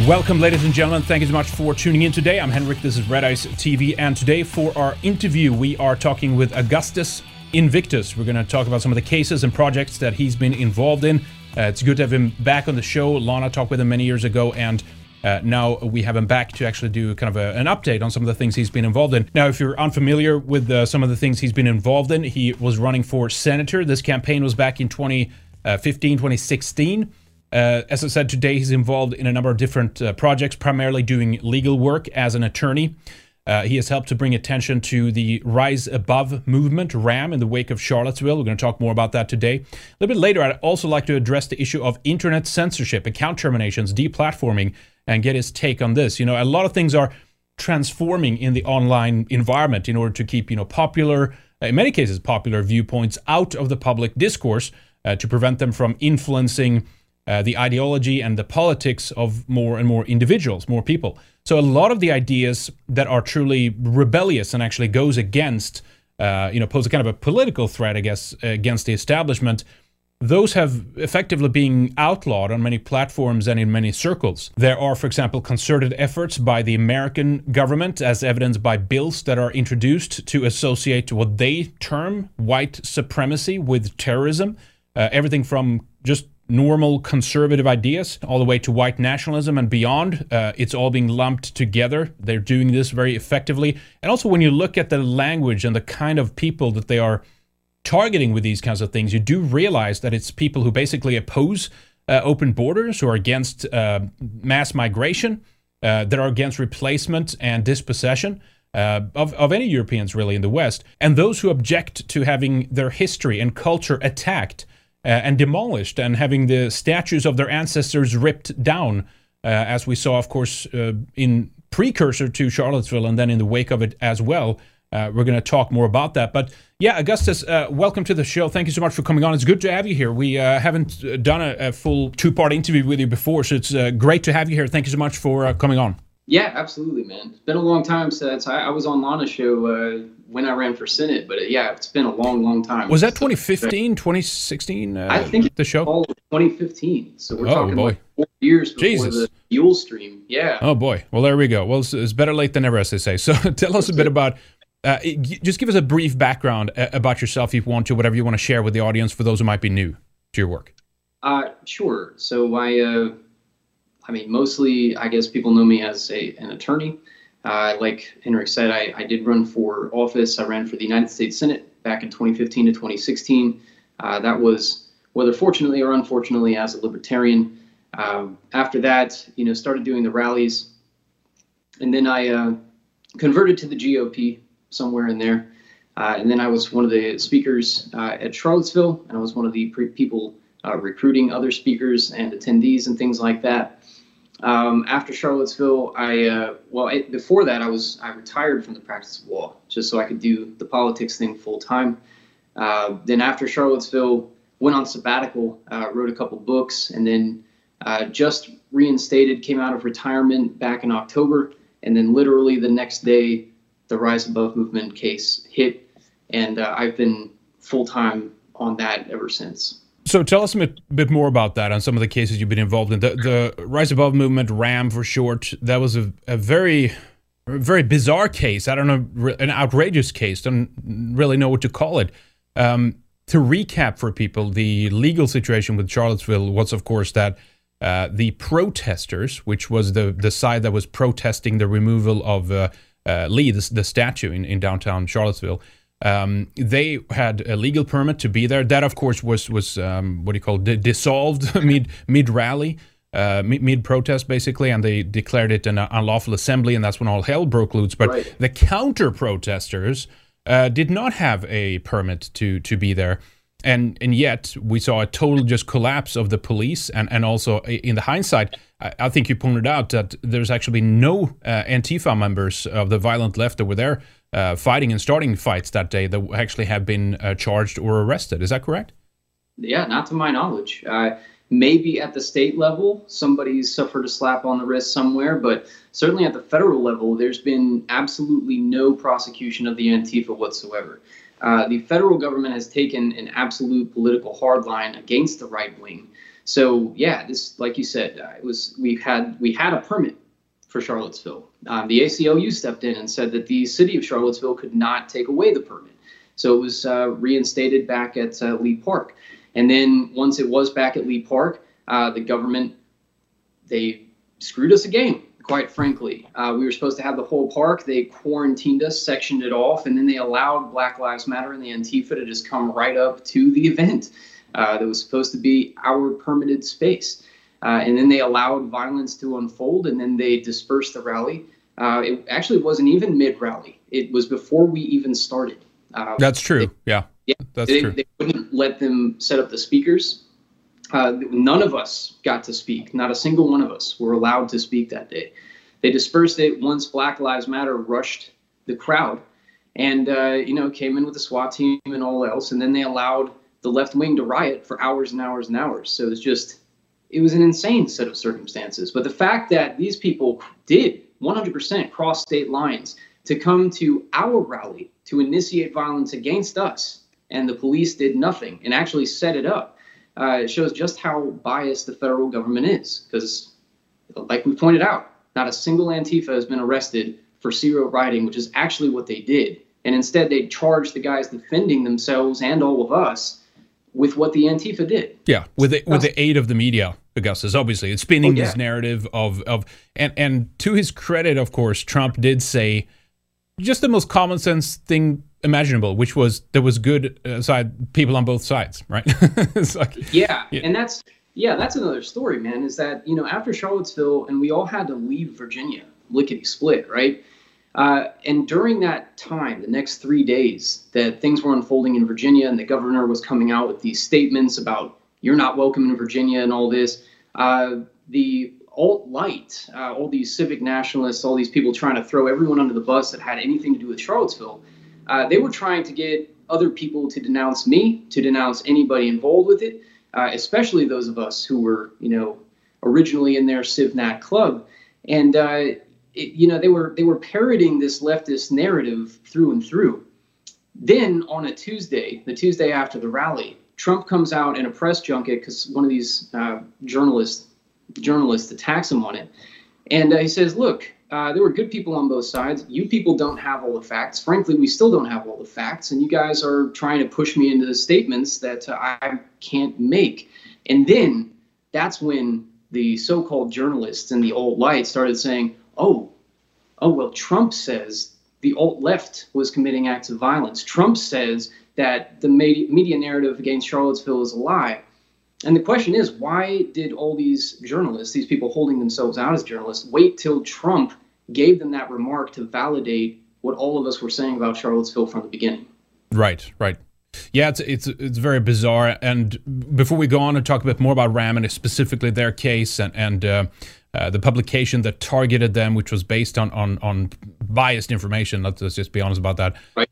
Welcome, ladies and gentlemen. Thank you so much for tuning in today. I'm Henrik. This is Red Ice TV. And today for our interview, we are talking with Augustus Invictus. We're going to talk about some of the cases and projects that he's been involved in. It's good to have him back on the show. Lana talked with him many years ago, and now we have him back to actually do kind of an update on some of the things he's been involved in. Now, if you're unfamiliar with some of the things he's been involved in, he was running for senator. This campaign was back in 2015, 2016. As I said, today he's involved in a number of different projects, primarily doing legal work as an attorney. He has helped to bring attention to the Rise Above movement, RAM, in the wake of Charlottesville. We're going to talk more about that today. A little bit later, I'd also like to address the issue of internet censorship, account terminations, deplatforming, and get his take on this. You know, a lot of things are transforming in the online environment in order to keep, popular, in many cases, popular viewpoints out of the public discourse to prevent them from influencing the ideology and the politics of more and more individuals, more people. So a lot of the ideas that are truly rebellious and actually goes against, pose a kind of a political threat, I guess, against the establishment, those have effectively been outlawed on many platforms and in many circles. There are, for example, concerted efforts by the American government, as evidenced by bills that are introduced to associate what they term white supremacy with terrorism. Everything from just normal conservative ideas all the way to white nationalism and beyond. It's all being lumped together. They're doing this very effectively. And also when you look at the language and the kind of people that they are targeting with these kinds of things, you do realize that it's people who basically oppose open borders, who are against mass migration, that are against replacement and dispossession of any Europeans really in the West, and those who object to having their history and culture attacked and demolished, and having the statues of their ancestors ripped down, as we saw, of course, in precursor to Charlottesville, and then in the wake of it as well. We're going to talk more about that. But yeah, Augustus, welcome to the show. Thank you so much for coming on. It's good to have you here. We haven't done a full two-part interview with you before, so it's great to have you here. Thank you so much for coming on. Yeah, absolutely, man. It's been a long time since I was on Lana's show when I ran for Senate, but yeah, it's been a long, long time. Was that 2015, 2016, I think the show? All 2015, so we're talking boy. like 4 years before the Yule stream. Yeah. Oh, boy. Well, there we go. Well, it's better late than never, as they say. So tell us a bit about, just give us a brief background about yourself, if you want to, whatever you want to share with the audience for those who might be new to your work. Sure. So mostly, I guess people know me as an attorney. Like Henrik said, I did run for office. I ran for the United States Senate back in 2015 to 2016. That was, whether fortunately or unfortunately, as a libertarian. After that, started doing the rallies. And then I converted to the GOP somewhere in there. And then I was one of the speakers at Charlottesville, and I was one of the people recruiting other speakers and attendees and things like that. After Charlottesville, before that, I retired from the practice of law just so I could do the politics thing full time. Then after Charlottesville, went on sabbatical, wrote a couple books, and then just reinstated, came out of retirement back in October. And then literally the next day, the Rise Above movement case hit, and I've been full time on that ever since. So tell us a bit more about that and some of the cases you've been involved in. The Rise Above movement, RAM for short, that was a very, very bizarre case. I don't know, an outrageous case. Don't really know what to call it. To recap for people, the legal situation with Charlottesville was, of course, that the protesters, which was the side that was protesting the removal of Lee, the statue in downtown Charlottesville, they had a legal permit to be there. That, of course, was dissolved mid-rally, mid-protest, basically, and they declared it an unlawful assembly, and that's when all hell broke loose. But the counter-protesters did not have a permit to be there. And yet, we saw a total just collapse of the police, and also, in the hindsight, I think you pointed out that there's actually no Antifa members of the violent left that were there fighting and starting fights that day that actually have been charged or arrested. Is that correct? Yeah, not to my knowledge. Maybe at the state level, somebody suffered a slap on the wrist somewhere, but certainly at the federal level, there's been absolutely no prosecution of the Antifa whatsoever. The federal government has taken an absolute political hardline against the right wing. So yeah, this, like you said, we had a permit for Charlottesville. The ACLU stepped in and said that the city of Charlottesville could not take away the permit. So it was reinstated back at Lee Park. And then once it was back at Lee Park, the government, they screwed us again, quite frankly. We were supposed to have the whole park. They quarantined us, sectioned it off, and then they allowed Black Lives Matter and the Antifa to just come right up to the event that was supposed to be our permitted space. And then they allowed violence to unfold, and then they dispersed the rally. It actually wasn't even mid-rally. It was before we even started. That's true. That's true. They wouldn't let them set up the speakers. None of us got to speak. Not a single one of us were allowed to speak that day. They dispersed it once Black Lives Matter rushed the crowd and, came in with the SWAT team and all else. And then they allowed the left wing to riot for hours and hours and hours. So it was an insane set of circumstances. But the fact that these people did 100% cross state lines to come to our rally to initiate violence against us, and the police did nothing and actually set it up, it shows just how biased the federal government is. Because, like we pointed out, not a single Antifa has been arrested for serial rioting, which is actually what they did. And instead, they charged the guys defending themselves and all of us with what the Antifa did. Yeah, with the aid of the media, Augustus. Obviously, it's spinning this narrative of and to his credit, of course, Trump did say just the most common sense thing imaginable, which was there was good people on both sides, right? It's like, and that's another story, man. Is that after Charlottesville, and we all had to leave Virginia, lickety split, right? And during that time, the next 3 days that things were unfolding in Virginia, and the governor was coming out with these statements about you're not welcome in Virginia and all this, the alt-right, all these civic nationalists, all these people trying to throw everyone under the bus that had anything to do with Charlottesville, they were trying to get other people to denounce me, to denounce anybody involved with it, especially those of us who were, originally in their CivNat club. And, they were parroting this leftist narrative through and through. Then on a Tuesday, the Tuesday after the rally, Trump comes out in a press junket because one of these journalists attacks him on it. And he says, look, there were good people on both sides. You people don't have all the facts. Frankly, we still don't have all the facts. And you guys are trying to push me into the statements that I can't make. And then that's when the so-called journalists and the alt-right started saying, oh, well, Trump says the alt-left was committing acts of violence. Trump says that the media narrative against Charlottesville is a lie. And the question is, why did all these journalists, these people holding themselves out as journalists, wait till Trump gave them that remark to validate what all of us were saying about Charlottesville from the beginning? Right. Yeah, it's very bizarre. And before we go on and talk a bit more about RAM and specifically their case and the publication that targeted them, which was based on biased information, let's just be honest about that. Right.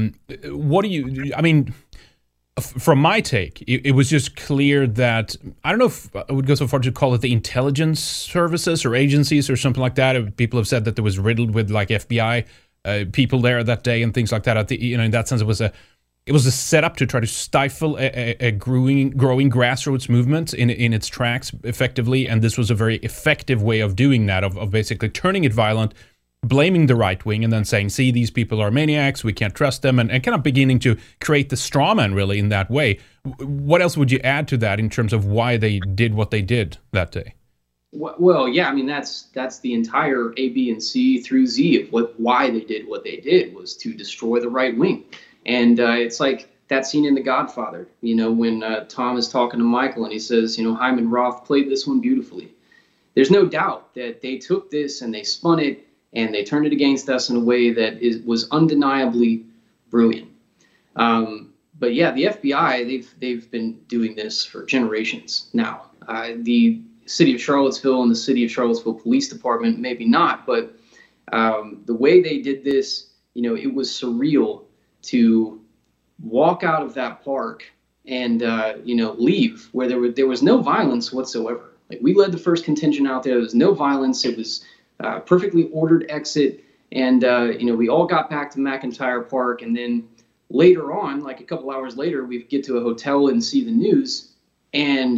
From my take, it was just clear that, I don't know if I would go so far to call it the intelligence services or agencies or something like that. People have said that there was riddled with like FBI people there that day and things like that. In that sense, it was a setup to try to stifle a growing grassroots movement in its tracks effectively. And this was a very effective way of doing that, of basically turning it violent, blaming the right wing, and then saying, see, these people are maniacs, we can't trust them, and kind of beginning to create the straw man really in that way. What else would you add to that in terms of why they did what they did that day? Well, yeah, that's the entire A, B, and C through Z of why they did what they did, was to destroy the right wing. And it's like that scene in The Godfather, when Tom is talking to Michael and he says, Hyman Roth played this one beautifully. There's no doubt that they took this and they spun it and they turned it against us in a way that was undeniably brilliant. But yeah, the FBI, they've been doing this for generations now. The city of Charlottesville and the city of Charlottesville Police Department, maybe not, but the way they did this, it was surreal to walk out of that park and leave where there was no violence whatsoever. Like, we led the first contingent out there. There was no violence. It was perfectly ordered exit. And, we all got back to McIntyre Park. And then later on, like a couple hours later, we get to a hotel and see the news. And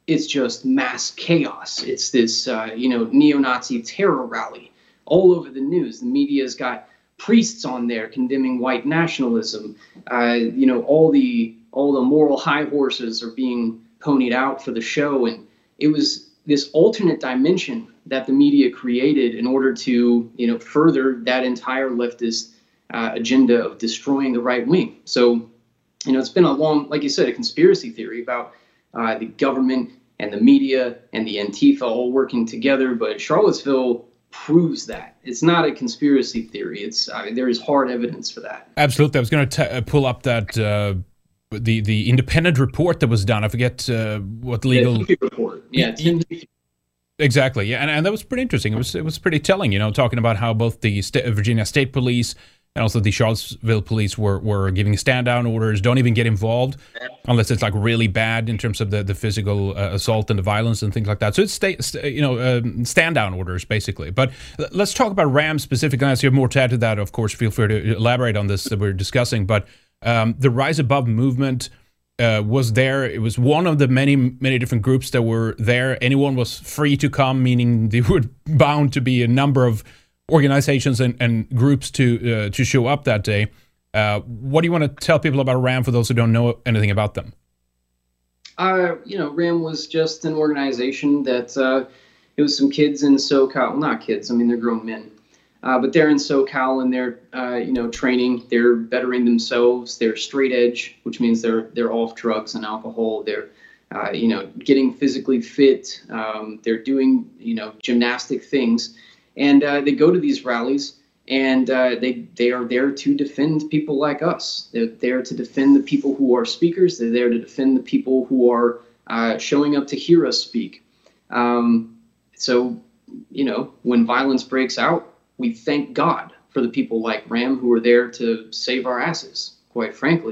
it's just mass chaos. It's this, neo-Nazi terror rally all over the news. The media's got priests on there condemning white nationalism. All the moral high horses are being ponied out for the show, and it was this alternate dimension that the media created in order to, further that entire leftist agenda of destroying the right wing. So, it's been a long, like you said, a conspiracy theory about the government and the media and the Antifa all working together. But Charlottesville proves that. It's not a conspiracy theory. There is hard evidence for that. Absolutely. I was going to pull up that the independent report that was done. I forget what legal report. Yeah. Exactly. Yeah, and that was pretty interesting. It was pretty telling. Talking about how both the Virginia State Police and also the Charlottesville police were giving stand-down orders. Don't even get involved unless it's like really bad in terms of the physical assault and the violence and things like that. So it's stand-down orders basically. But let's talk about RAM specifically. As you have more to add to that, of course, feel free to elaborate on this that we're discussing. But the Rise Above movement was there. It was one of the many different groups that were there. Anyone was free to come, meaning they were bound to be a number of organizations and groups to show up that day. What do you want to tell people about RAM for those who don't know anything about them? RAM was just an organization that it was some kids in SoCal. Well, not kids. I mean, they're grown men. But they're in SoCal and they're, training. They're bettering themselves. They're straight edge, which means they're off drugs and alcohol. They're, getting physically fit. They're doing, gymnastic things. And they go to these rallies, and they are there to defend people like us. They're there to defend the people who are speakers. They're there to defend the people who are showing up to hear us speak. So, when violence breaks out, we thank God for the people like RAM who are there to save our asses, quite frankly.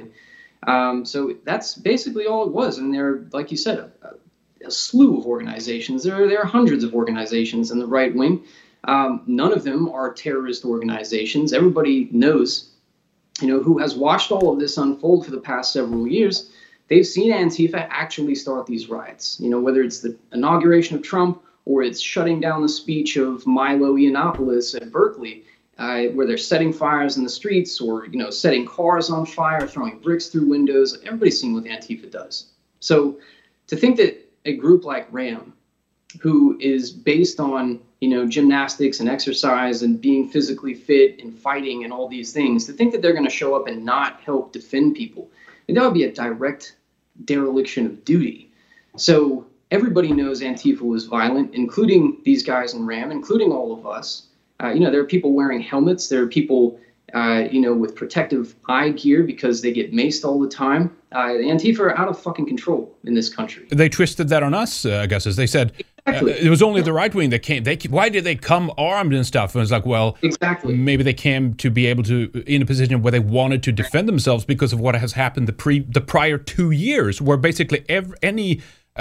So that's basically all it was. And there, like you said, a slew of organizations. There are hundreds of organizations in the right wing. None of them are terrorist organizations. Everybody knows, who has watched all of this unfold for the past several years. They've seen Antifa actually start these riots, whether it's the inauguration of Trump or it's shutting down the speech of Milo Yiannopoulos at Berkeley, where they're setting fires in the streets or, setting cars on fire, throwing bricks through windows. Everybody's seen what Antifa does. So to think that a group like RAM, who is based on, gymnastics and exercise and being physically fit and fighting and all these things, to think that they're going to show up and not help defend people, that would be a direct dereliction of duty. So everybody knows Antifa was violent, including these guys in RAM, including all of us. There are people wearing helmets. There are people, with protective eye gear because they get maced all the time. Antifa are out of fucking control in this country. They twisted that on us, I guess, as they said. Exactly. It was only the right wing that came. Why did they come armed and stuff? And it's like, well, exactly. Maybe they came to be able to, in a position where they wanted to defend themselves because of what has happened the prior 2 years, where basically any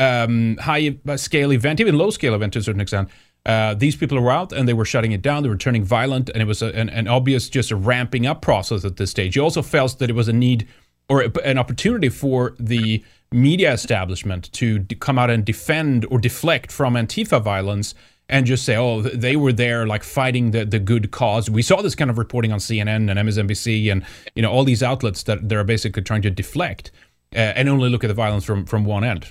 high-scale event, even low-scale event to a certain extent, these people were out and they were shutting it down. They were turning violent, and it was an obvious just a ramping up process at this stage. You also felt that it was a need or an opportunity for the media establishment to come out and defend or deflect from Antifa violence and just say, oh, they were there like fighting the good cause. We saw this kind of reporting on CNN and MSNBC and all these outlets that are basically trying to deflect and only look at the violence from one end,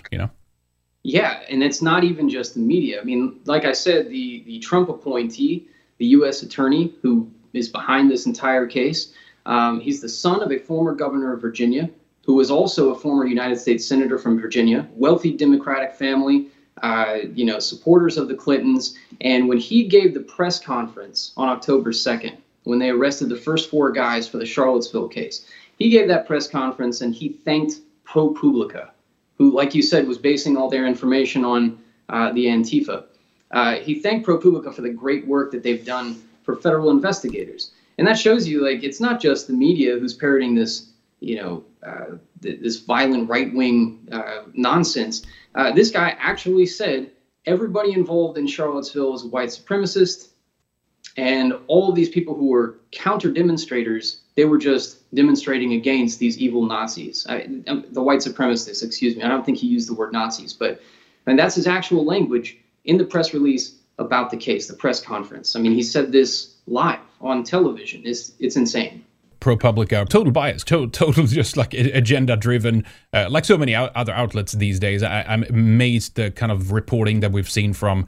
Yeah, and it's not even just the media. I mean, like I said, the Trump appointee, the U.S. attorney who is behind this entire case, he's the son of a former governor of Virginia, who was also a former United States senator from Virginia, wealthy Democratic family, supporters of the Clintons. And when he gave the press conference on October 2nd, when they arrested the first 4 guys for the Charlottesville case, he gave that press conference and he thanked ProPublica, who, like you said, was basing all their information on the Antifa. He thanked ProPublica for the great work that they've done for federal investigators. And that shows you, like, it's not just the media who's parroting this, this violent right-wing nonsense. This guy actually said everybody involved in Charlottesville is a white supremacist, and all of these people who were counter-demonstrators, they were just demonstrating against these evil Nazis. The white supremacists, excuse me. I don't think he used the word Nazis, but And that's his actual language in the press release about the case, the press conference. I mean, he said this live on television. It's insane. ProPublica, total bias, total just like agenda-driven, like so many other outlets these days. I'm amazed the kind of reporting that we've seen from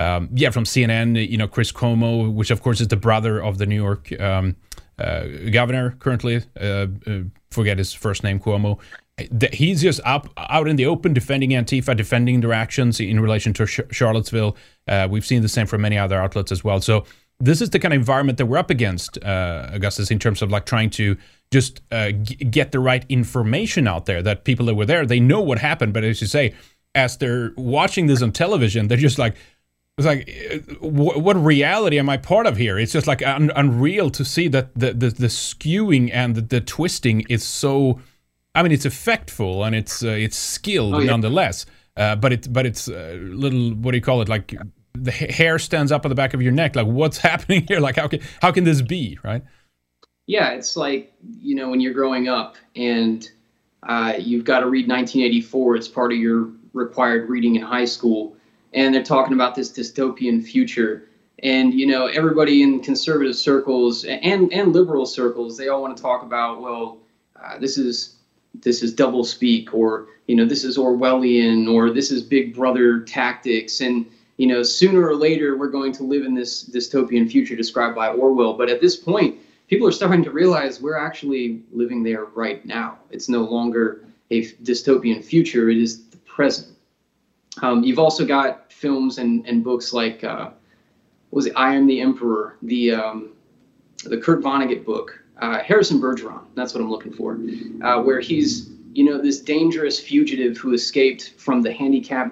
CNN, Chris Cuomo, which of course is the brother of the New York governor currently, forget his first name, Cuomo. He's just out in the open defending Antifa, defending their actions in relation to Charlottesville. We've seen the same from many other outlets as well. So this is the kind of environment that we're up against, Augustus, in terms of like trying to just get the right information out there, that people that were there, they know what happened. But as you say, as they're watching this on television, they're just like, it's like, what reality am I part of here? It's just like unreal to see that the skewing and the twisting is so. I mean, it's effectful and it's skilled nonetheless. But it's a little, what do you call it? Like the hair stands up on the back of your neck. Like, what's happening here? Like, how can this be, right? Yeah, it's like, when you're growing up and you've got to read 1984 as part of your required reading in high school. And they're talking about this dystopian future. And, everybody in conservative circles and liberal circles, they all want to talk about, well, this is double speak, or, this is Orwellian, or this is Big Brother tactics. And, sooner or later, we're going to live in this dystopian future described by Orwell. But at this point, people are starting to realize we're actually living there right now. It's no longer a dystopian future. It is the present. You've also got films and books like, what was it, I Am the Emperor, the Kurt Vonnegut book, Harrison Bergeron, that's what I'm looking for, where he's, this dangerous fugitive who escaped from the handicapper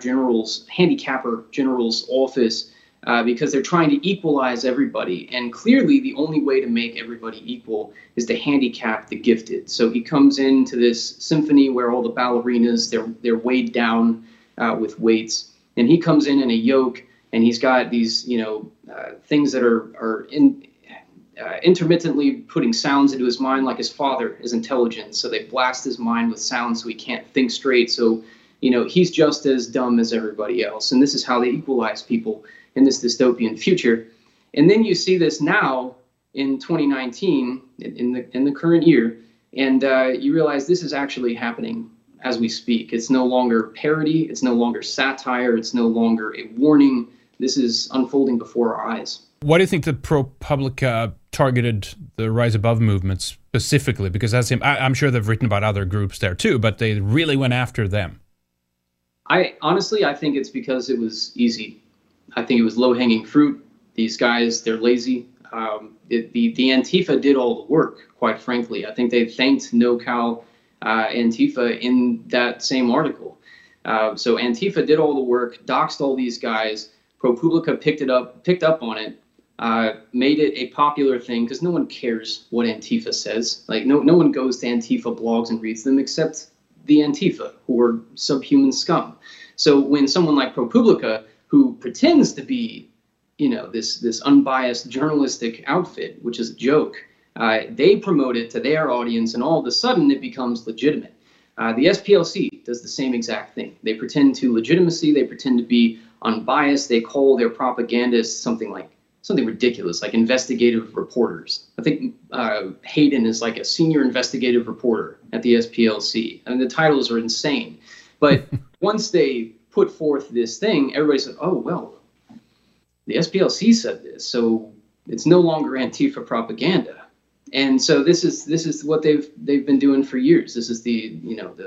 general's office because they're trying to equalize everybody. And clearly the only way to make everybody equal is to handicap the gifted. So he comes into this symphony where all the ballerinas, they're weighed down with weights, and he comes in a yoke, and he's got these things that are intermittently putting sounds into his mind, like his father is intelligent, so they blast his mind with sounds so he can't think straight. So he's just as dumb as everybody else, and this is how they equalize people in this dystopian future. And then you see this now in 2019 in the current year, and you realize this is actually happening as we speak. It's no longer parody. It's no longer satire. It's no longer a warning. This is unfolding before our eyes. Why do you think that ProPublica targeted the Rise Above movement specifically? Because I'm sure they've written about other groups there too, but they really went after them. I think it's because it was easy. I think it was low-hanging fruit. These guys, they're lazy. The Antifa did all the work, quite frankly. I think they thanked NoCal Antifa in that same article. So Antifa did all the work, doxed all these guys. ProPublica picked up on it, made it a popular thing, because no one cares what Antifa says. Like no one goes to Antifa blogs and reads them except the Antifa, who are subhuman scum. So when someone like ProPublica, who pretends to be, this unbiased journalistic outfit, which is a joke, they promote it to their audience, and all of a sudden it becomes legitimate. The SPLC does the same exact thing. They pretend to legitimacy. They pretend to be unbiased. They call their propagandists something ridiculous, like investigative reporters. I think Hayden is like a senior investigative reporter at the SPLC. I mean, the titles are insane. But once they put forth this thing, everybody said, oh, well, the SPLC said this, so it's no longer Antifa propaganda. And so this is what they've been doing for years. This is the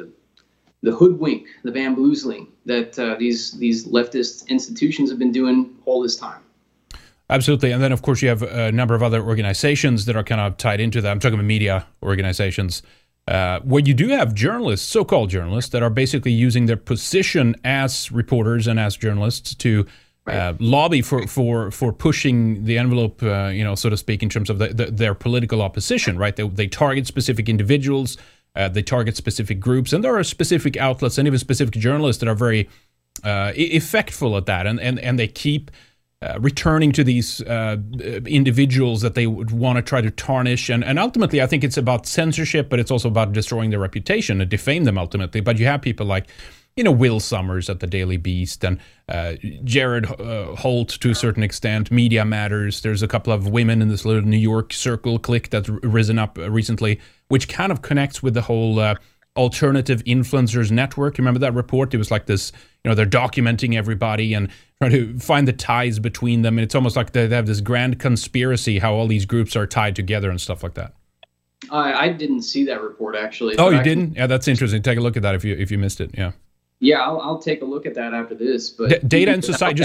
hoodwink, the bamboozling that these leftist institutions have been doing all this time. Absolutely. And then, of course, you have a number of other organizations that are kind of tied into that. I'm talking about media organizations, where you do have journalists, so-called journalists, that are basically using their position as reporters and as journalists to lobby for pushing the envelope, so to speak, in terms of their political opposition, right? They target specific individuals, they target specific groups, and there are specific outlets and even specific journalists that are very effectful at that, and they keep returning to these individuals that they would want to try to tarnish. And ultimately, I think it's about censorship, but it's also about destroying their reputation and defame them ultimately. But you have people like Will Summers at the Daily Beast, and Jared Holt to a certain extent, Media Matters. There's a couple of women in this little New York circle clique that's risen up recently, which kind of connects with the whole alternative influencers network. Remember that report? It was like this, they're documenting everybody and trying to find the ties between them. And it's almost like they have this grand conspiracy, how all these groups are tied together and stuff like that. I didn't see that report, actually. Oh, you didn't? Yeah, that's interesting. Take a look at that if you missed it. Yeah. Yeah, I'll take a look at that after this. But Data and Society,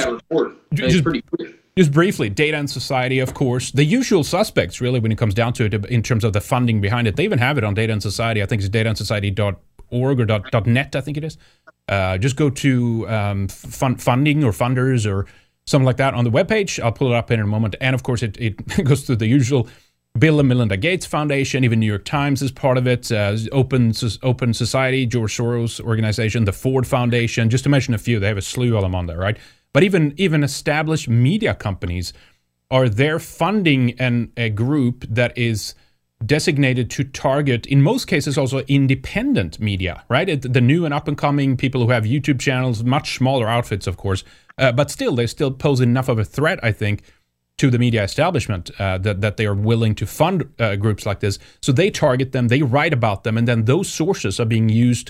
just briefly, Data and Society, of course, the usual suspects, really, when it comes down to it, in terms of the funding behind it. They even have it on Data and Society. I think it's dataandsociety.org or .net, I think it is. Just go to funding or funders or something like that on the webpage. I'll pull it up in a moment. And, of course, it goes through the usual Bill and Melinda Gates Foundation, even New York Times is part of it, Open Society, George Soros organization, the Ford Foundation, just to mention a few. They have a slew of them on there, right? But even established media companies are there funding a group that is designated to target, in most cases, also independent media, right? The new and up-and-coming people who have YouTube channels, much smaller outfits, of course, but still, they still pose enough of a threat, I think, to the media establishment that they are willing to fund groups like this. So they target them, they write about them, and then those sources are being used,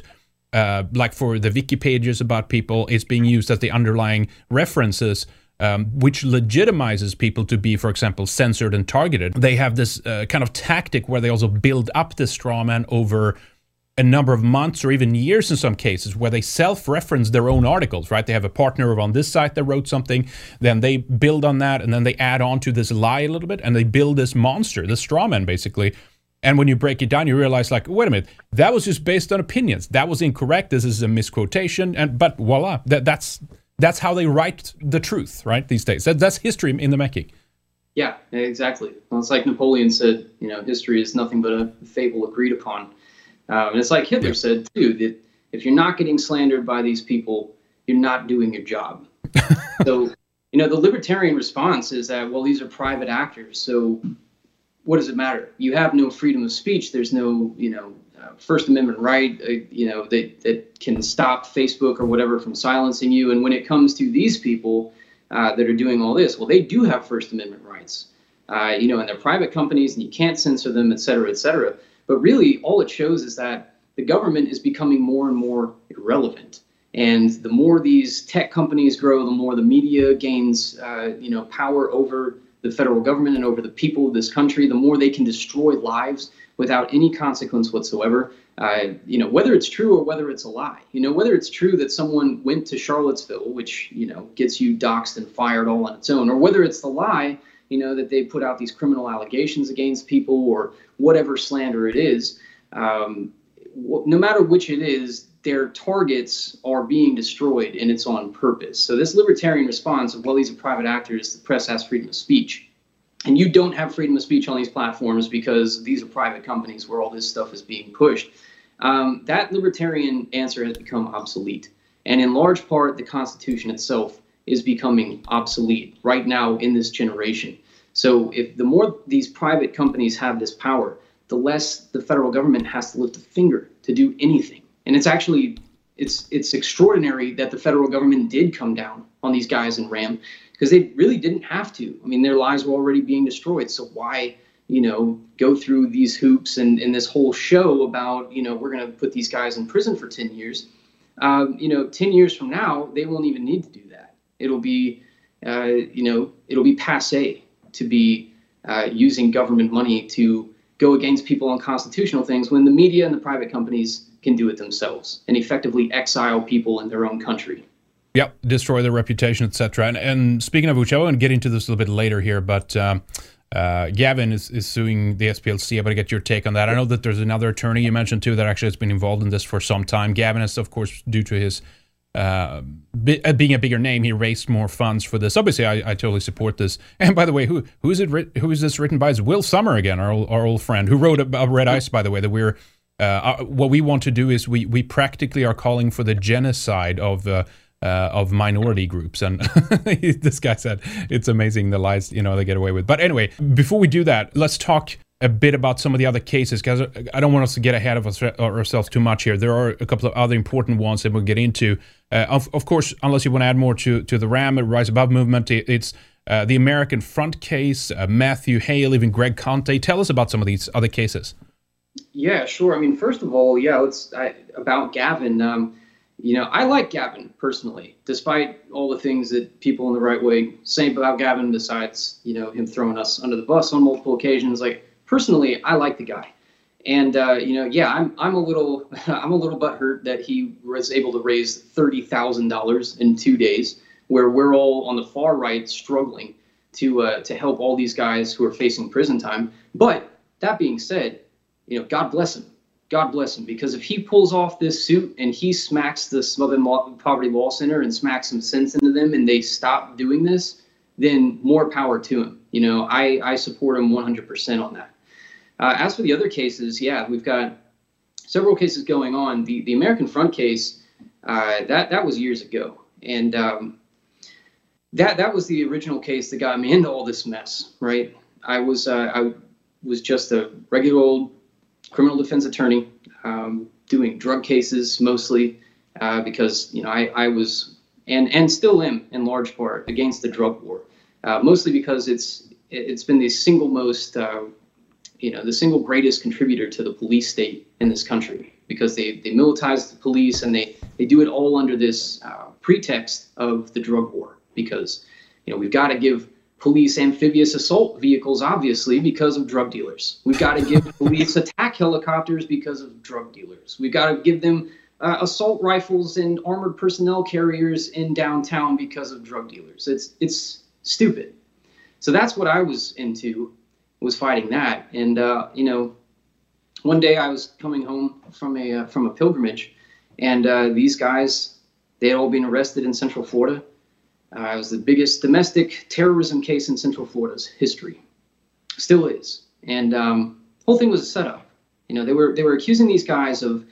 like for the wiki pages about people, it's being used as the underlying references, which legitimizes people to be, for example, censored and targeted. They have this kind of tactic where they also build up this straw man over a number of months or even years in some cases, where they self-reference their own articles, right? They have a partner on this site that wrote something, then they build on that, and then they add on to this lie a little bit, and they build this monster, this straw man, basically. And when you break it down, you realize, like, wait a minute, that was just based on opinions. That was incorrect. This is a misquotation, but voila, that's how they write the truth, right? These days, that's history in the making. Yeah, exactly. Well, it's like Napoleon said, history is nothing but a fable agreed upon. And it's like Hitler said, too, that if you're not getting slandered by these people, you're not doing your job. So, the libertarian response is that, well, these are private actors. So what does it matter? You have no freedom of speech. There's no, First Amendment right, that can stop Facebook or whatever from silencing you. And when it comes to these people that are doing all this, well, they do have First Amendment rights, and they're private companies and you can't censor them, et cetera, et cetera. But really, all it shows is that the government is becoming more and more irrelevant. And the more these tech companies grow, the more the media gains, power over the federal government and over the people of this country, the more they can destroy lives without any consequence whatsoever. Whether it's true or whether it's a lie. Whether it's true that someone went to Charlottesville, which, gets you doxxed and fired all on its own, or whether it's the lie, that they put out these criminal allegations against people or whatever slander it is, no matter which it is, their targets are being destroyed, and it's on purpose. So this libertarian response of, well, these are private actors, the press has freedom of speech. And you don't have freedom of speech on these platforms because these are private companies where all this stuff is being pushed. That libertarian answer has become obsolete. And in large part, the Constitution itself is becoming obsolete right now in this generation. So if the more these private companies have this power, the less the federal government has to lift a finger to do anything. And it's extraordinary that the federal government did come down on these guys in RAM, because they really didn't have to. I mean, their lives were already being destroyed. So why, go through these hoops and this whole show about, we're going to put these guys in prison for 10 years. 10 years from now, they won't even need to do that. It'll be, it'll be passé to be using government money to go against people on constitutional things when the media and the private companies can do it themselves and effectively exile people in their own country. Yep, destroy their reputation, etc. And speaking of which, I want to get into this a little bit later here, but Gavin is suing the SPLC. I'm going to get your take on that. I know that there's another attorney you mentioned too that actually has been involved in this for some time. Gavin is, of course, due to his being a bigger name, he raised more funds for this. Obviously, I totally support this. And by the way, who is this written by? Is Will Sommer again, our old friend, who wrote about Red Ice, by the way, that we're what we want to do is we practically are calling for the genocide of minority groups. And this guy said it's amazing the lies they get away with. But anyway, before we do that, let's talk a bit about some of the other cases, because I don't want us to get ahead of ourselves too much here. There are a couple of other important ones that we'll get into. Of course, unless you want to add more to the RAM, Rise Above movement, it's the American Front case, Matthew Hale, even Greg Conte. Tell us about some of these other cases. Yeah, sure. I mean, first of all, about Gavin. I like Gavin personally, despite all the things that people in the right way say about Gavin, besides, him throwing us under the bus on multiple occasions. Like, personally, I like the guy. And, I'm a little butthurt that he was able to raise $30,000 in 2 days, where we're all on the far right struggling to help all these guys who are facing prison time. But that being said, God bless him. God bless him, because if he pulls off this suit and he smacks the Southern Poverty Law Center and smacks some sense into them and they stop doing this, then more power to him. I support him 100% on that. As for the other cases, we've got several cases going on. The American Front case, that was years ago. And that was the original case that got me into all this mess, right? I was just a regular old criminal defense attorney, doing drug cases mostly, because I was and still am in large part against the drug war, mostly because it's been the single most the single greatest contributor to the police state in this country, because they militarize the police and they do it all under this pretext of the drug war, because we've got to give police amphibious assault vehicles, obviously, because of drug dealers. We've got to give police attack helicopters because of drug dealers. We've got to give them assault rifles and armored personnel carriers in downtown because of drug dealers. It's stupid. So that's what I was into, was fighting that. And one day I was coming home from a pilgrimage, and these guys, they had all been arrested in Central Florida. It was the biggest domestic terrorism case in Central Florida's history. Still is. And the whole thing was a setup. They were accusing these guys of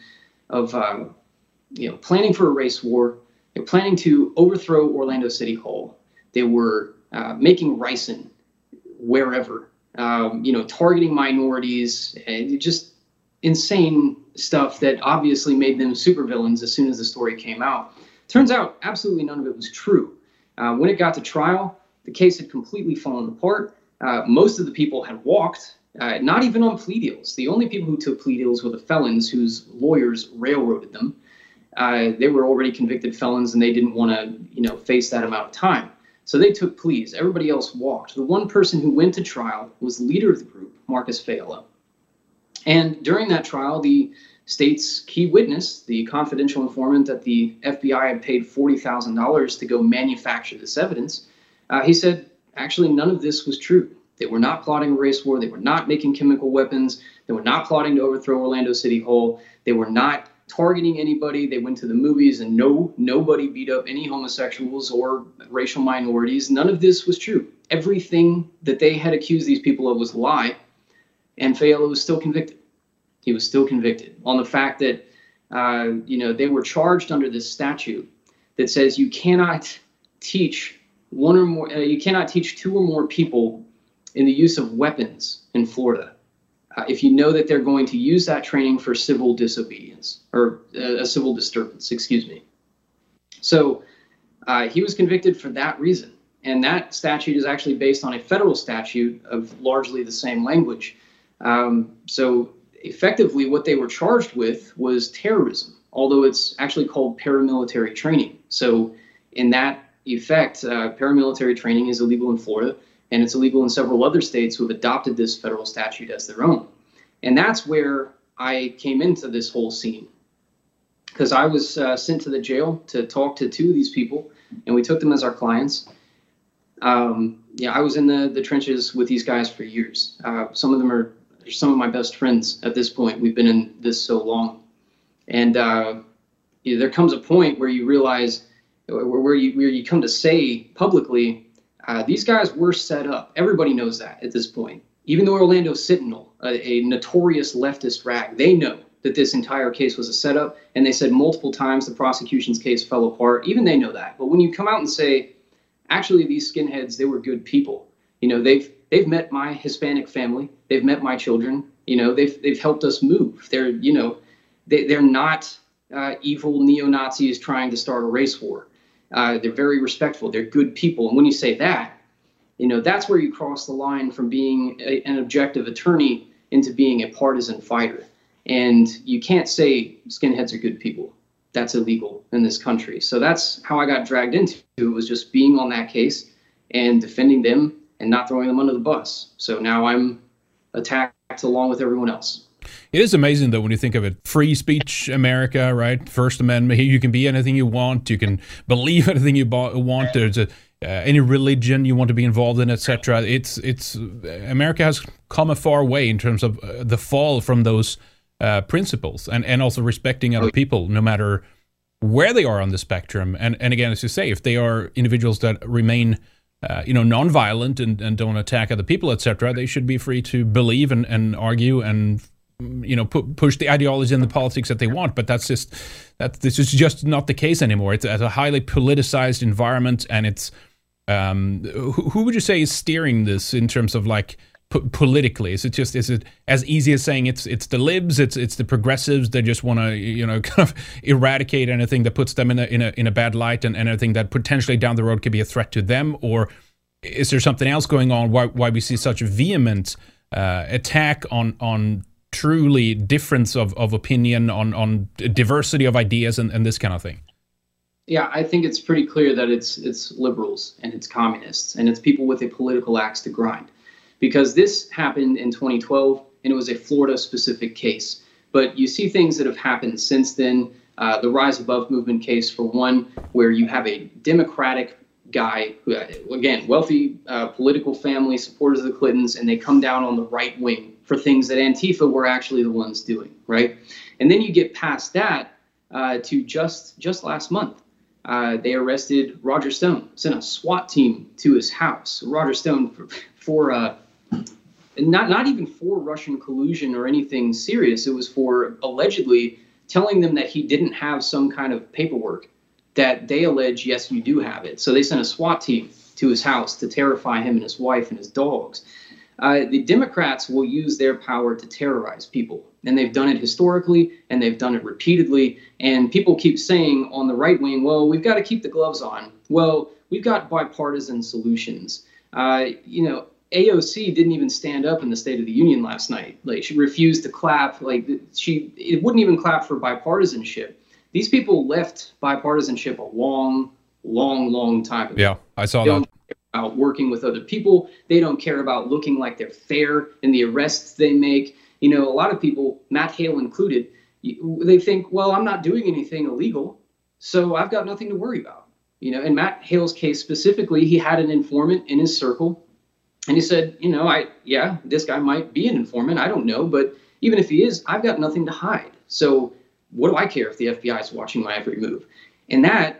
planning for a race war. They were planning to overthrow Orlando City Hall. They were making ricin wherever, targeting minorities, and just insane stuff that obviously made them supervillains as soon as the story came out. Turns out absolutely none of it was true. When it got to trial, the case had completely fallen apart. Most of the people had walked, not even on plea deals. The only people who took plea deals were the felons whose lawyers railroaded them. They were already convicted felons, and they didn't want to, face that amount of time. So they took pleas. Everybody else walked. The one person who went to trial was the leader of the group, Marcus Fayella. And during that trial, the state's key witness, the confidential informant that the FBI had paid $40,000 to go manufacture this evidence, he said, actually, none of this was true. They were not plotting a race war. They were not making chemical weapons. They were not plotting to overthrow Orlando City Hall. They were not targeting anybody. They went to the movies, and nobody beat up any homosexuals or racial minorities. None of this was true. Everything that they had accused these people of was a lie, and Fayella was still convicted. He was still convicted on the fact that, they were charged under this statute that says you cannot teach two or more people in the use of weapons in Florida if you know that they're going to use that training for civil disobedience or a civil disturbance, excuse me. So he was convicted for that reason. And that statute is actually based on a federal statute of largely the same language. So effectively, what they were charged with was terrorism, although it's actually called paramilitary training. So in that effect, paramilitary training is illegal in Florida, and it's illegal in several other states who have adopted this federal statute as their own. And that's where I came into this whole scene, because I was sent to the jail to talk to two of these people, and we took them as our clients. I was in the trenches with these guys for years. Some of them are some of my best friends at this point. We've been in this so long. And there comes a point where you realize, where you come to say publicly, these guys were set up. Everybody knows that at this point. Even the Orlando Sentinel, a notorious leftist rag, they know that this entire case was a setup, and they said multiple times the prosecution's case fell apart. Even they know that. But when you come out and say, actually, these skinheads, they were good people. they've met my Hispanic family. They've met my children. You know, they've helped us move. They're, you know, they're not evil neo-Nazis trying to start a race war. They're very respectful. They're good people. And when you say that, you know, that's where you cross the line from being an objective attorney into being a partisan fighter. And you can't say skinheads are good people. That's illegal in this country. So that's how I got dragged into it, was just being on that case and defending them and not throwing them under the bus. So now I'm attacked along with everyone else. It is amazing, though, when you think of it. Free speech America, right? First Amendment. You can be anything you want. You can believe anything you want. There's any religion you want to be involved in, etc. It's America has come a far way in terms of the fall from those principles, and also respecting other people, no matter where they are on the spectrum. And again, as you say, if they are individuals that remain nonviolent and don't attack other people, etc., they should be free to believe and argue and push the ideology and the politics that they want. But this is just not the case anymore. It's a highly politicized environment, and it's who would you say is steering this in terms of like politically? Is it as easy as saying it's the libs, it's the progressives that just want to kind of eradicate anything that puts them in a bad light, and anything that potentially down the road could be a threat to them? Or is there something else going on why we see such a vehement attack on truly difference of opinion, on diversity of ideas and this kind of thing? Yeah, I think it's pretty clear that it's liberals and it's communists and it's people with a political axe to grind. Because this happened in 2012, and it was a Florida-specific case. But you see things that have happened since then. The Rise Above movement case, for one, where you have a Democratic guy, who, again, wealthy political family, supporters of the Clintons, and they come down on the right wing for things that Antifa were actually the ones doing, right? And then you get past that to just last month. They arrested Roger Stone, sent a SWAT team to his house. Roger Stone for not even for Russian collusion or anything serious. It was for allegedly telling them that he didn't have some kind of paperwork that they allege, yes, you do have it. So they sent a SWAT team to his house to terrify him and his wife and his dogs. The Democrats will use their power to terrorize people, and they've done it historically, and they've done it repeatedly. And people keep saying on the right wing, well, we've got to keep the gloves on. Well, we've got bipartisan solutions. AOC didn't even stand up in the State of the Union last night. Like, she refused to clap. It wouldn't even clap for bipartisanship. These people left bipartisanship a long, long, long time ago. Yeah, I saw that. About working with other people. They don't care about looking like they're fair in the arrests they make. A lot of people, Matt Hale included, they think, well, I'm not doing anything illegal, so I've got nothing to worry about. In Matt Hale's case specifically, he had an informant in his circle, and he said, this guy might be an informant. I don't know, but even if he is, I've got nothing to hide. So what do I care if the FBI is watching my every move? And that,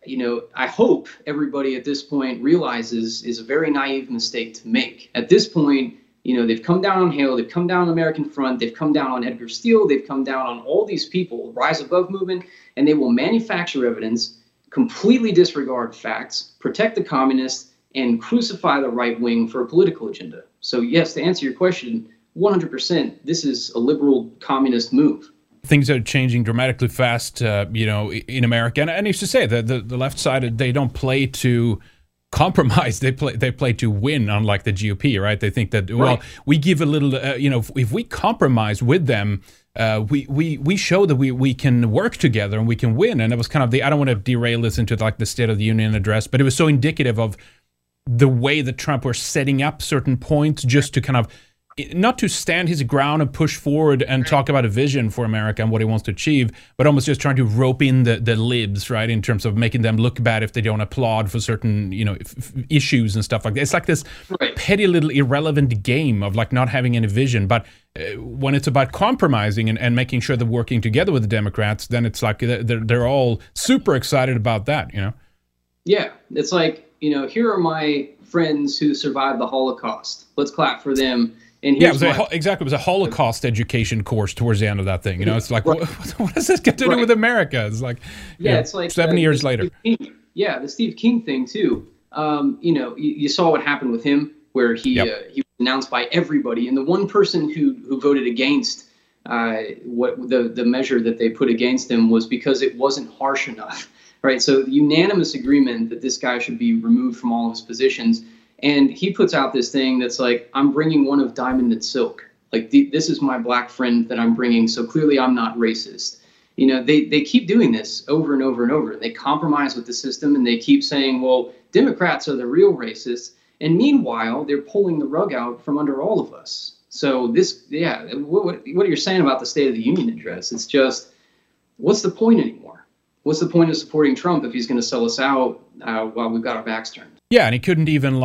I hope everybody at this point realizes is a very naive mistake to make. At this point, they've come down on Hale, they've come down on American Front, they've come down on Edgar Steele, they've come down on all these people, Rise Above movement, and they will manufacture evidence, completely disregard facts, protect the communists, and crucify the right wing for a political agenda. So yes, to answer your question, 100%, this is a liberal communist move. Things are changing dramatically fast, in America. And I used to say that the left side, they don't play to compromise. They play to win, unlike the GOP, right? They think that, well, we give a little, if we compromise with them, we show that we can work together and we can win. And it was kind of I don't want to derail this into like the State of the Union address, but it was so indicative of the way that Trump were setting up certain points just to kind of, not to stand his ground and push forward and talk about a vision for America and what he wants to achieve, but almost just trying to rope in the libs, right, in terms of making them look bad if they don't applaud for certain, issues and stuff like that. It's like this petty little irrelevant game of like not having any vision. But when it's about compromising and making sure they're working together with the Democrats, then it's like they're all super excited about that, Yeah, it's like, here are my friends who survived the Holocaust. Let's clap for them. And yeah, it was a Holocaust education course towards the end of that thing. It's like, what does this get to do with America? It's like, it's like 70 years later. The Steve King thing too. You saw what happened with him. where he was announced by everybody, and the one person who voted against what the measure that they put against him was because it wasn't harsh enough, right? So unanimous agreement that this guy should be removed from all of his positions, and he puts out this thing that's like, I'm bringing one of diamond and silk, like this is my black friend that I'm bringing, so clearly I'm not racist. You know, they keep doing this over and over and over. They compromise with the system, and they keep saying, well, Democrats are the real racists, and meanwhile they're pulling the rug out from under all of us. So this, what you're saying about the State of the Union address, it's just, what's the point anymore? What's the point of supporting Trump if he's going to sell us out while we've got our backs turned? Yeah, and he couldn't even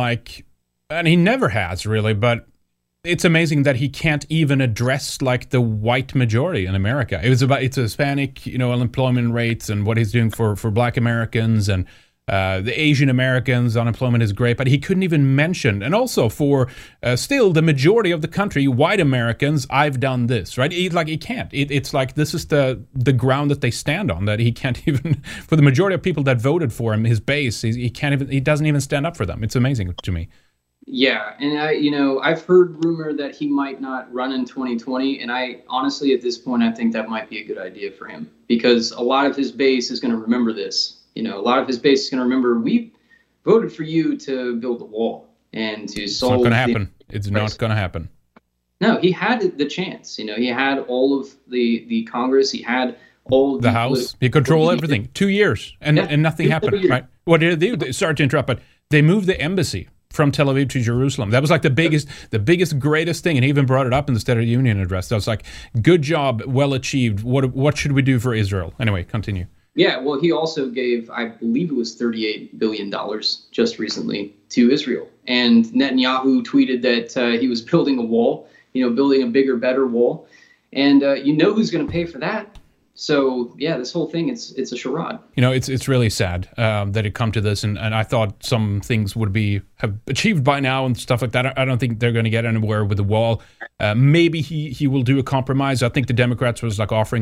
and he never has really, but it's amazing that he can't even address like the white majority in America. It's Hispanic, unemployment rates and what he's doing for Black Americans and the Asian Americans. Unemployment is great, but he couldn't even mention. And also for still the majority of the country, white Americans, I've done this, right? He can't. It's like this is the ground that they stand on, that he can't even, for the majority of people that voted for him, his base, he doesn't even stand up for them. It's amazing to me. Yeah, and I've heard rumor that he might not run in 2020, and I honestly, at this point, I think that might be a good idea for him, because a lot of his base is going to remember this. A lot of his base is going to remember, we voted for you to build the wall and to solve. It's not going to happen. It's not going to happen. No, he had the chance. He had all of the Congress. He had all the House. He controlled everything. 2 years, and nothing happened. Right? What did they do? Sorry to interrupt, but they moved the embassy from Tel Aviv to Jerusalem. That was like the biggest, greatest thing. And he even brought it up in the State of the Union address. That was like, good job, well achieved. What should we do for Israel? Anyway, continue. Yeah, well, he also gave, I believe it was $38 billion just recently to Israel. And Netanyahu tweeted that he was building a wall, building a bigger, better wall. And who's going to pay for that? So, yeah, this whole thing, it's a charade. It's really sad that it come to this, and I thought some things would have achieved by now and stuff like that. I don't think they're going to get anywhere with the wall. Maybe he will do a compromise. I think the Democrats was like offering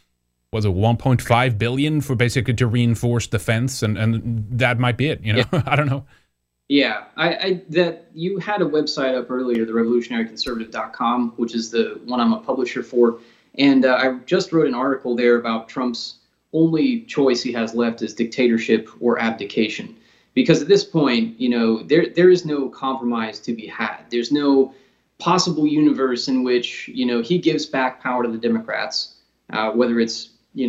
$1.5 billion for basically to reinforce the fence, and that might be it. Yeah. I don't know. Yeah, that you had a website up earlier, the revolutionaryconservative.com, which is the one I'm a publisher for. And I just wrote an article there about Trump's only choice he has left is dictatorship or abdication. Because at this point, there is no compromise to be had. There's no possible universe in which, he gives back power to the Democrats, whether it's,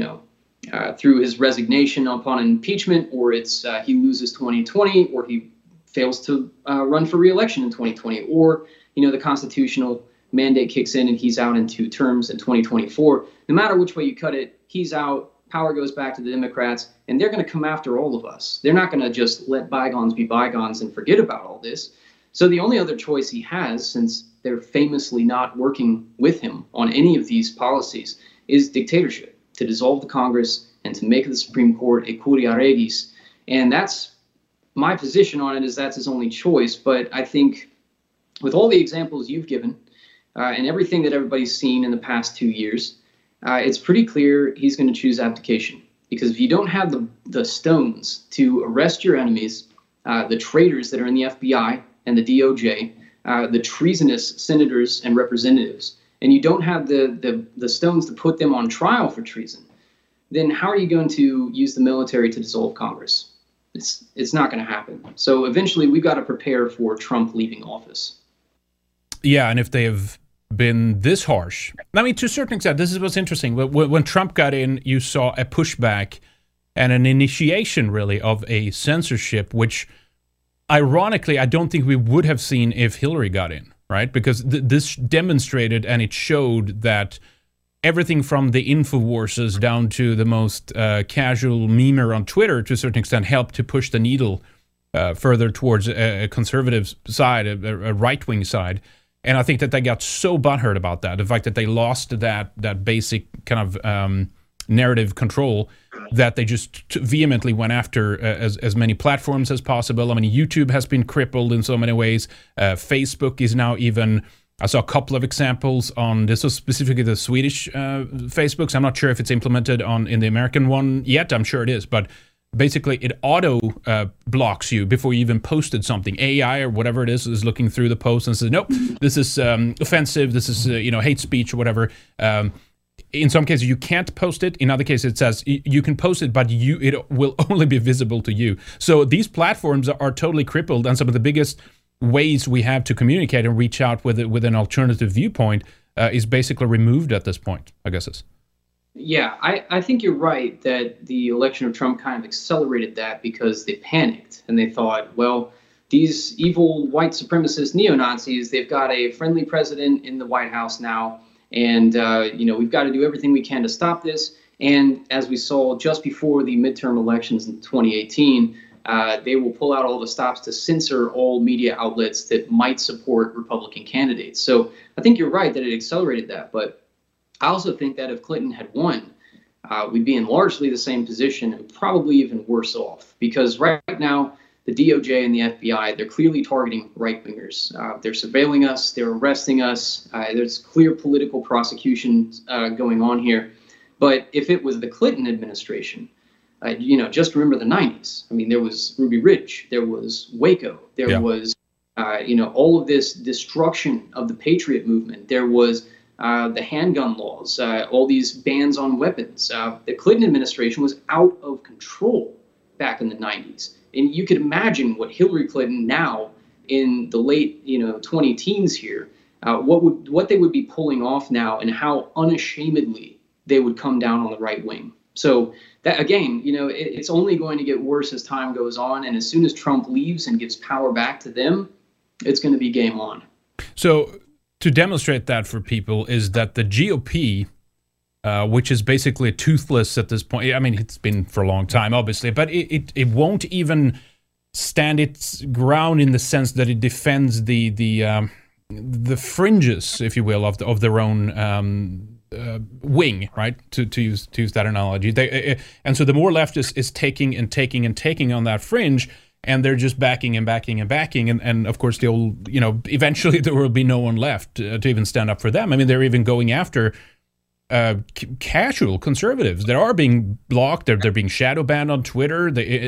through his resignation upon impeachment, or it's he loses 2020, or he fails to run for re-election in 2020, or, the constitutional mandate kicks in and he's out in 2 terms in 2024. No matter which way you cut it, he's out, power goes back to the Democrats, and they're going to come after all of us. They're not going to just let bygones be bygones and forget about all this. So the only other choice he has, since they're famously not working with him on any of these policies, is dictatorship, to dissolve the Congress and to make the Supreme Court a curia regis. And that's my position on it, is that's his only choice. But I think with all the examples you've given, and everything that everybody's seen in the past 2 years, it's pretty clear he's going to choose abdication. Because if you don't have the stones to arrest your enemies, the traitors that are in the FBI and the DOJ, the treasonous senators and representatives, and you don't have the stones to put them on trial for treason, then how are you going to use the military to dissolve Congress? It's not going to happen. So eventually we've got to prepare for Trump leaving office. Yeah, and if they have been this harsh, I mean, to a certain extent, this is what's interesting. When Trump got in, you saw a pushback and an initiation, really, of a censorship, which, ironically, I don't think we would have seen if Hillary got in, right? Because this demonstrated and it showed that everything from the InfoWarses down to the most casual memer on Twitter, to a certain extent, helped to push the needle further towards a conservative side, a right-wing side. And I think that they got so butthurt about that, the fact that they lost that basic kind of narrative control, that they just vehemently went after as many platforms as possible. I mean, YouTube has been crippled in so many ways. Facebook is now even... I saw a couple of examples on this, was specifically the Swedish Facebooks. I'm not sure if it's implemented in the American one yet. I'm sure it is, but basically it auto blocks you before you even posted something. AI or whatever it is looking through the post and says, nope, this is offensive, this is hate speech or whatever. In some cases you can't post it. In other cases it says you can post it, but it will only be visible to you. So these platforms are totally crippled, and some of the biggest ways we have to communicate and reach out with an alternative viewpoint is basically removed at this point, I guess is. Yeah, I think you're right that the election of Trump kind of accelerated that, because they panicked and they thought, well, these evil white supremacist neo-Nazis, they've got a friendly president in the White House now, and we've got to do everything we can to stop this. And as we saw just before the midterm elections in 2018, they will pull out all the stops to censor all media outlets that might support Republican candidates. So I think you're right that it accelerated that, but I also think that if Clinton had won, we'd be in largely the same position and probably even worse off, because right now the DOJ and the FBI, they're clearly targeting right-wingers. They're surveilling us, they're arresting us. There's clear political prosecution going on here. But if it was the Clinton administration, just remember the 90s. I mean, there was Ruby Ridge, there was Waco, there was, all of this destruction of the Patriot movement. There was the handgun laws, all these bans on weapons. The Clinton administration was out of control back in the 90s. And you could imagine what Hillary Clinton now in the late 20-teens here, what they would be pulling off now, and how unashamedly they would come down on the right wing. So that, again, it's only going to get worse as time goes on. And as soon as Trump leaves and gives power back to them, it's going to be game on. So to demonstrate that for people is that the GOP, which is basically toothless at this point. I mean, it's been for a long time, obviously, but it won't even stand its ground in the sense that it defends the fringes, if you will, of their own wing, right? To use that analogy. And so the more left is taking and taking and taking on that fringe, and they're just backing and backing and backing. And of course, they'll, eventually there will be no one left to even stand up for them. I mean, they're even going after casual conservatives that are being blocked. They're being shadow banned on Twitter.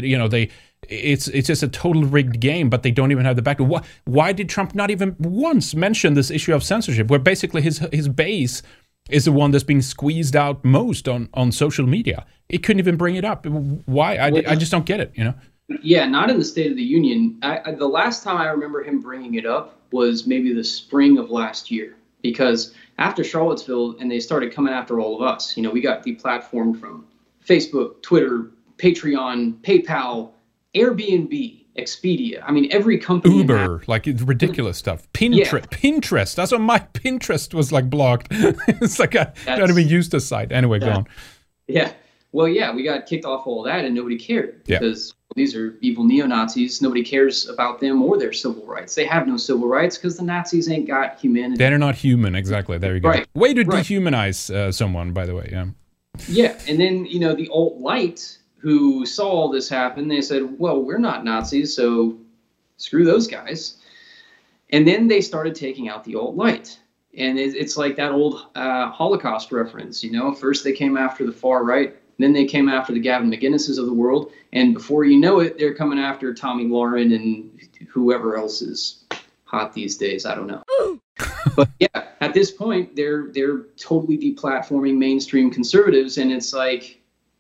It's just a total rigged game, but they don't even have the back. Why did Trump not even once mention this issue of censorship, where basically his base is the one that's being squeezed out most on social media? It couldn't even bring it up. Why? I just don't get it, Yeah, not in the State of the Union. The last time I remember him bringing it up was maybe the spring of last year, because after Charlottesville and they started coming after all of us, we got deplatformed from Facebook, Twitter, Patreon, PayPal, Airbnb, Expedia. I mean, every company. Uber, like ridiculous stuff. Pinterest. That's what my Pinterest was blocked. It's like not even used the site. Anyway, go on. Yeah. Well, yeah, we got kicked off all that and nobody cared because these are evil neo-Nazis. Nobody cares about them or their civil rights. They have no civil rights because the Nazis ain't got humanity. They're not human. Exactly. There you go. Right. Way to dehumanize someone, by the way. Yeah. Yeah. And then, the alt-right who saw all this happen, they said, well, we're not Nazis, so screw those guys. And then they started taking out the alt-right. And it's like that old Holocaust reference, First they came after the far right. Then they came after the Gavin McInnes's of the world. And before you know it, they're coming after Tommy Lauren and whoever else is hot these days. I don't know. But yeah, at this point, they're totally deplatforming mainstream conservatives. And it's like,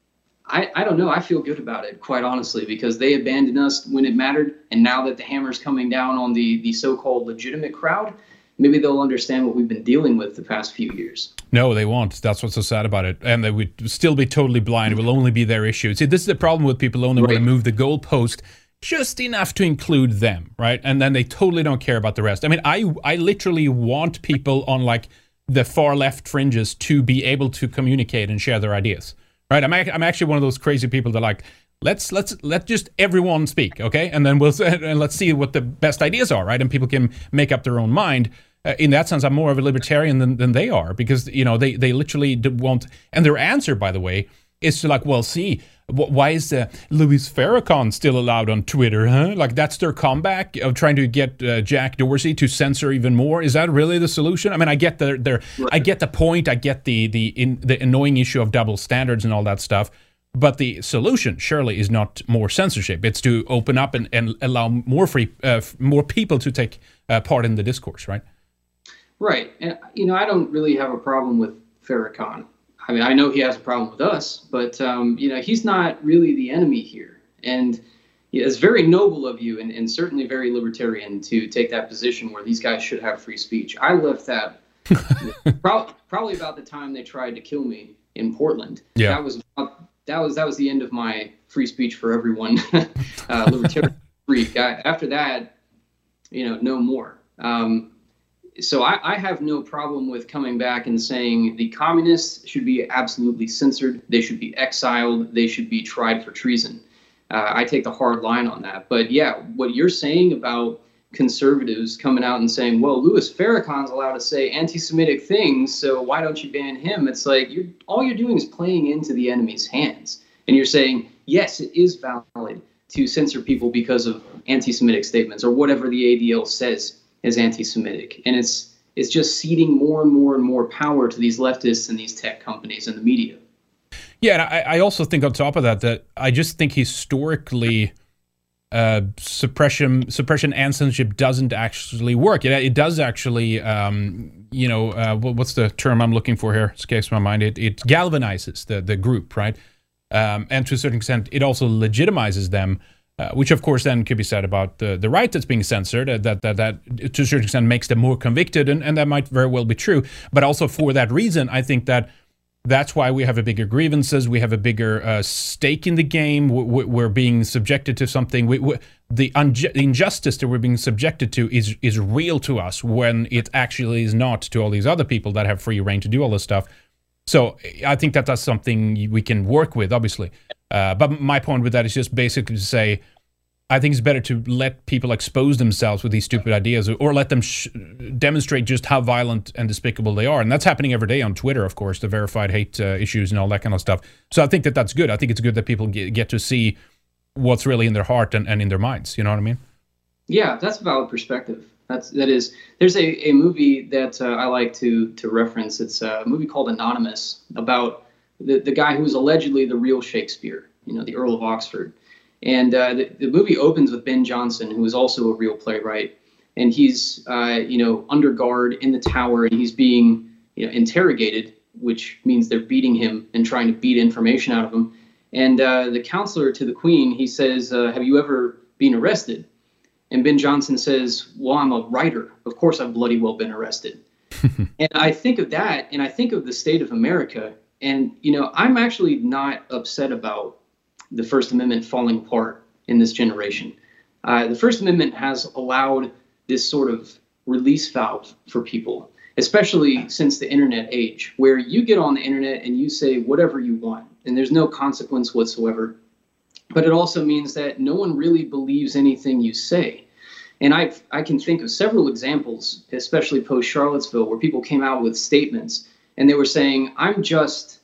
I don't know. I feel good about it, quite honestly, because they abandoned us when it mattered. And now that the hammer's coming down on the so-called legitimate crowd, maybe they'll understand what we've been dealing with the past few years. No, they won't. That's what's so sad about it. And they would still be totally blind. It will only be their issue. See, this is the problem with people only want to move the goalpost just enough to include them, right? And then they totally don't care about the rest. I mean, I literally want people on the far left fringes to be able to communicate and share their ideas, right? I'm actually one of those crazy people that let's just everyone speak, okay? And then let's see what the best ideas are, right? And people can make up their own mind. In that sense, I'm more of a libertarian than they are, because they literally won't. And their answer, by the way, is to why is Louis Farrakhan still allowed on Twitter? Huh? That's their comeback of trying to get Jack Dorsey to censor even more. Is that really the solution? I mean, I get I get the point. I get the annoying issue of double standards and all that stuff. But the solution surely is not more censorship. It's to open up and allow more people to take part in the discourse, right? Right. And, I don't really have a problem with Farrakhan. I mean, I know he has a problem with us, but, he's not really the enemy here. And it's very noble of you and certainly very libertarian to take that position where these guys should have free speech. I left that probably about the time they tried to kill me in Portland. Yeah. That was the end of my free speech for everyone, libertarian freak. After that, no more. So I have no problem with coming back and saying the communists should be absolutely censored. They should be exiled. They should be tried for treason. I take the hard line on that. But yeah, what you're saying about conservatives coming out and saying, well, Louis Farrakhan's allowed to say anti-Semitic things, so why don't you ban him? It's like all you're doing is playing into the enemy's hands. And you're saying, yes, it is valid to censor people because of anti-Semitic statements or whatever the ADL says is anti-Semitic. And it's just ceding more and more and more power to these leftists and these tech companies and the media. Yeah, and I also think on top of that I just think historically suppression and censorship doesn't actually work. It does actually, what's the term I'm looking for here? Escapes my mind. It galvanizes the group, right? And to a certain extent, it also legitimizes them, which of course then could be said about the right that's being censored, that to a certain extent makes them more convicted, and that might very well be true. But also for that reason, I think that's why we have a bigger grievances. We have a bigger stake in the game. We're being subjected to something. The injustice that we're being subjected to is real to us when it actually is not to all these other people that have free reign to do all this stuff. So I think that's something we can work with, obviously. But my point with that is just basically to say, I think it's better to let people expose themselves with these stupid ideas, or let them demonstrate just how violent and despicable they are. And that's happening every day on Twitter, of course, the verified hate issues and all that kind of stuff. So I think that's good. I think it's good that people get to see what's really in their heart and in their minds. You know what I mean? Yeah, that's a valid perspective. There's a movie that I like to reference. It's a movie called Anonymous, about the guy who was allegedly the real Shakespeare, the Earl of Oxford. And the movie opens with Ben Jonson, who is also a real playwright, and he's under guard in the tower, and he's being interrogated, which means they're beating him and trying to beat information out of him. And the counselor to the Queen, he says, "Have you ever been arrested?" And Ben Jonson says, "Well, I'm a writer. Of course, I've bloody well been arrested." And I think of that, and I think of the state of America, and I'm actually not upset about the First Amendment falling apart in this generation. The First Amendment has allowed this sort of release valve for people, especially since the internet age, where you get on the internet and you say whatever you want, and there's no consequence whatsoever. But it also means that no one really believes anything you say. And I can think of several examples, especially post-Charlottesville, where people came out with statements and they were saying, I'm just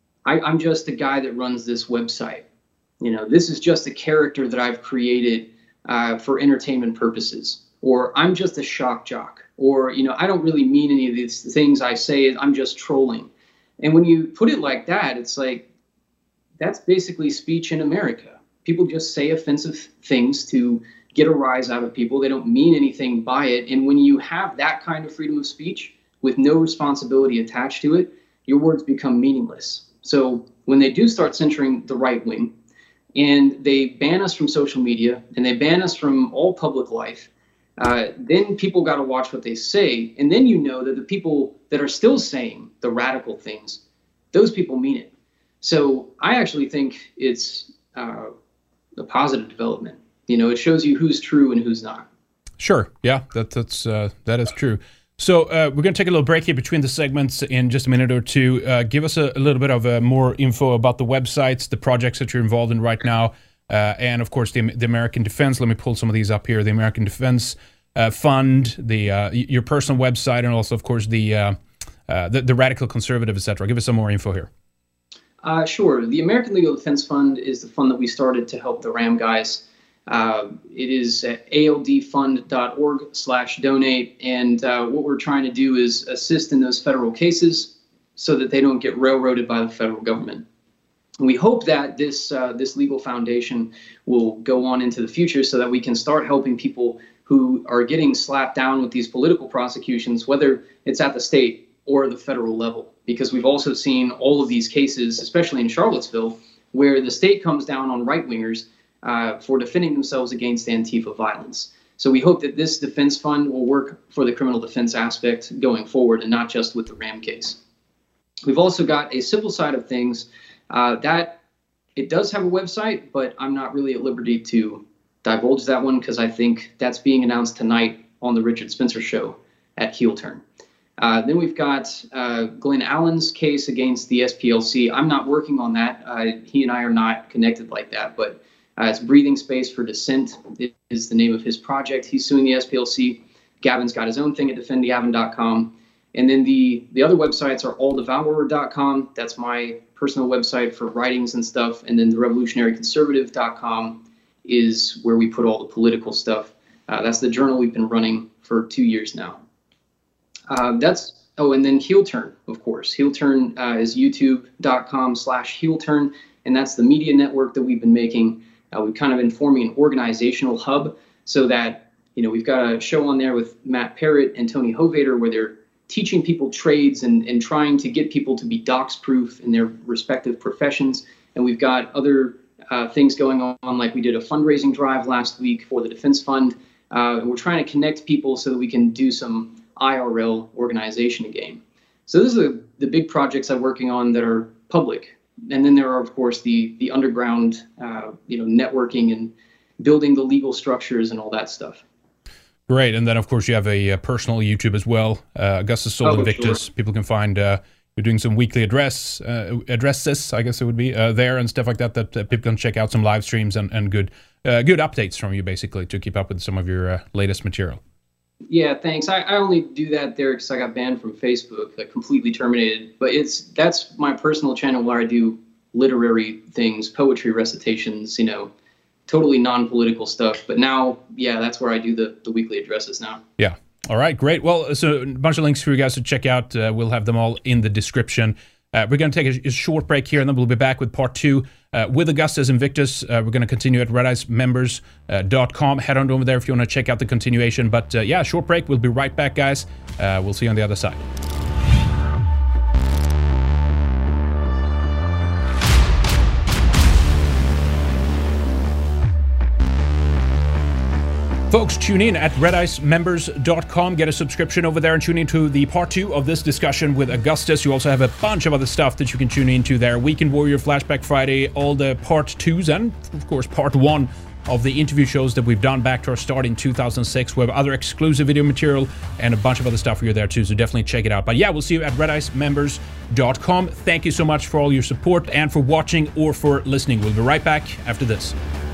the guy that runs this website. This is just a character that I've created for entertainment purposes. Or I'm just a shock jock. Or, I don't really mean any of these things I say. I'm just trolling. And when you put it like that, it's like, that's basically speech in America. People just say offensive things to get a rise out of people. They don't mean anything by it. And when you have that kind of freedom of speech with no responsibility attached to it, your words become meaningless. So when they do start censoring the right wing, and they ban us from social media, and they ban us from all public life, then people got to watch what they say. And then that the people that are still saying the radical things, those people mean it. So I actually think it's a positive development. It shows you who's true and who's not. Sure. Yeah, that is true. So we're going to take a little break here between the segments in just a minute or two. Give us a little bit of more info about the websites, the projects that you're involved in right now, and of course the American Defense. Let me pull some of these up here. The American Defense Fund, your personal website, and also of course the Radical Conservative, etc. Give us some more info here. Sure. The American Legal Defense Fund is the fund that we started to help the RAM guys. It is at aldfund.org/donate. And what we're trying to do is assist in those federal cases so that they don't get railroaded by the federal government. We hope that this legal foundation will go on into the future so that we can start helping people who are getting slapped down with these political prosecutions, whether it's at the state or the federal level. Because we've also seen all of these cases, especially in Charlottesville, where the state comes down on right-wingers for defending themselves against Antifa violence. So we hope that this defense fund will work for the criminal defense aspect going forward and not just with the Ram case. We've also got a civil side of things that it does have a website, but I'm not really at liberty to divulge that one because I think that's being announced tonight on the Richard Spencer Show at Heel Turn. Then we've got Glenn Allen's case against the SPLC. I'm not working on that. He and I are not connected like that, but it's Breathing Space for Dissent is the name of his project. He's suing the SPLC. Gavin's got his own thing at defendgavin.com. And then the other websites are alldevourer.com. That's my personal website for writings and stuff. And then the revolutionaryconservative.com is where we put all the political stuff. That's the journal we've been running for 2 years now. And then Heel Turn, of course. Heel Turn is youtube.com/Heel Turn, and that's the media network that we've been making. We've kind of been forming an organizational hub so that, we've got a show on there with Matt Parrott and Tony Hovater where they're teaching people trades and trying to get people to be dox-proof in their respective professions. And we've got other things going on, like we did a fundraising drive last week for the Defense Fund. We're trying to connect people so that we can do some IRL organization game. So those are the big projects I'm working on that are public. And then there are, of course, the underground, networking and building the legal structures and all that stuff. Great. And then, of course, you have a personal YouTube as well, Augustus Sol Invictus. Sure. People can find you're doing some weekly addresses, I guess it would be, there and stuff like that people can check out some live streams and good updates from you, basically, to keep up with some of your latest material. Yeah, thanks. I only do that there because I got banned from Facebook, completely terminated. But that's my personal channel where I do literary things, poetry recitations, totally non-political stuff. But now, that's where I do the weekly addresses now. Yeah. All right, great. Well, so a bunch of links for you guys to check out. We'll have them all in the description. We're going to take a short break here, and then we'll be back with part 2 with Augustus Invictus. We're going to continue at redicemembers.com. Head on over there if you want to check out the continuation. But short break. We'll be right back, guys. We'll see you on the other side. Folks, tune in at redicemembers.com. Get a subscription over there and tune into the part 2 of this discussion with Augustus. You also have a bunch of other stuff that you can tune into there. Weekend Warrior, Flashback Friday, all the part 2s, and of course part 1 of the interview shows that we've done back to our start in 2006. We have other exclusive video material and a bunch of other stuff for you there too, so definitely check it out. But we'll see you at redicemembers.com. Thank you so much for all your support and for watching or for listening. We'll be right back after this.